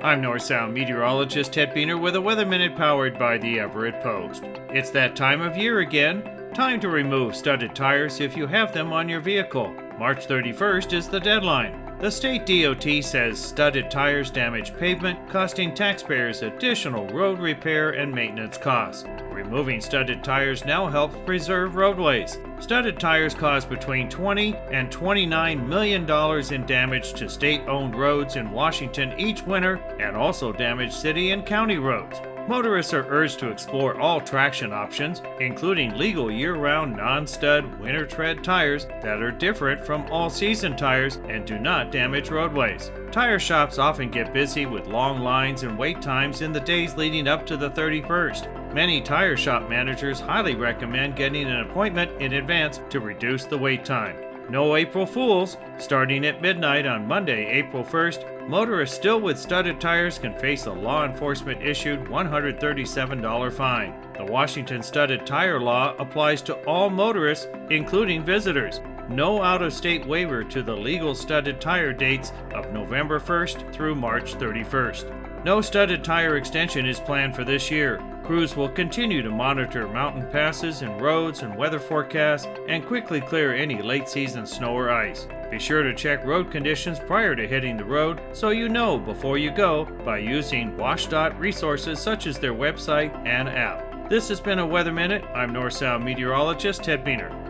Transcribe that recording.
I'm North Sound meteorologist Ted Beener with a Weather Minute powered by the Everett Post. It's that time of year again. Time to remove studded tires if you have them on your vehicle. March 31st is the deadline. The state DOT says studded tires damage pavement, costing taxpayers additional road repair and maintenance costs. Removing studded tires now helps preserve roadways. Studded tires cause between $20 and $29 million in damage to state-owned roads in Washington each winter and also damage city and county roads. Motorists are urged to explore all traction options, including legal year-round non-stud winter tread tires that are different from all-season tires and do not damage roadways. Tire shops often get busy with long lines and wait times in the days leading up to the 31st. Many tire shop managers highly recommend getting an appointment in advance to reduce the wait time. No April Fools! Starting at midnight on Monday, April 1st, motorists still with studded tires can face a law enforcement-issued $137 fine. The Washington studded tire law applies to all motorists, including visitors. No out-of-state waiver to the legal studded tire dates of November 1st through March 31st. No studded tire extension is planned for this year. Crews will continue to monitor mountain passes and roads and weather forecasts and quickly clear any late-season snow or ice. Be sure to check road conditions prior to hitting the road so you know before you go by using WashDOT resources such as their website and app. This has been a Weather Minute. I'm North Sound meteorologist Ted Beener.